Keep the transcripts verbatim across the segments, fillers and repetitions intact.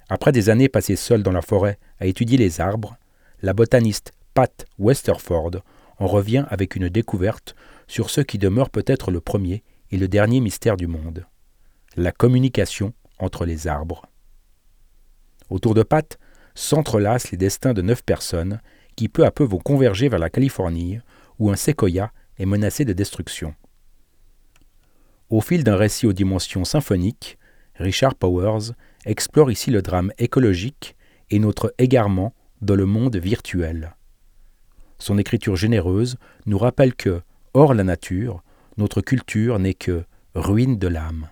Après des années passées seule dans la forêt à étudier les arbres, la botaniste Pat Westerford en revient avec une découverte sur ce qui demeure peut-être le premier et le dernier mystère du monde, la communication entre les arbres. Autour de Pat s'entrelacent les destins de neuf personnes qui peu à peu vont converger vers la Californie où un séquoia est menacé de destruction. Au fil d'un récit aux dimensions symphoniques, Richard Powers explore ici le drame écologique et notre égarement dans le monde virtuel. Son écriture généreuse nous rappelle que, hors la nature, notre culture n'est que ruine de l'âme.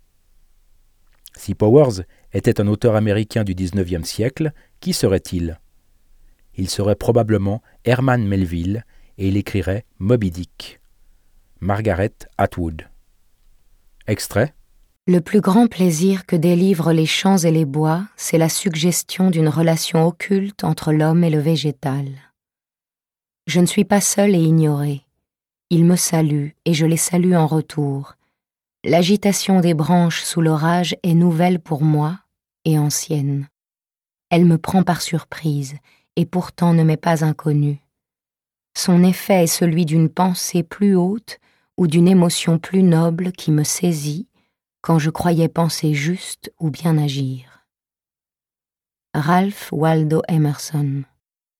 Si Powers était un auteur américain du dix-neuvième siècle, qui serait-il ? Il serait probablement Herman Melville et il écrirait Moby Dick. Margaret Atwood. Extrait. Le plus grand plaisir que délivrent les champs et les bois, c'est la suggestion d'une relation occulte entre l'homme et le végétal. Je ne suis pas seule et ignorée. Ils me saluent et je les salue en retour. L'agitation des branches sous l'orage est nouvelle pour moi et ancienne. Elle me prend par surprise et pourtant ne m'est pas inconnue. Son effet est celui d'une pensée plus haute ou d'une émotion plus noble qui me saisit quand je croyais penser juste ou bien agir. Ralph Waldo Emerson.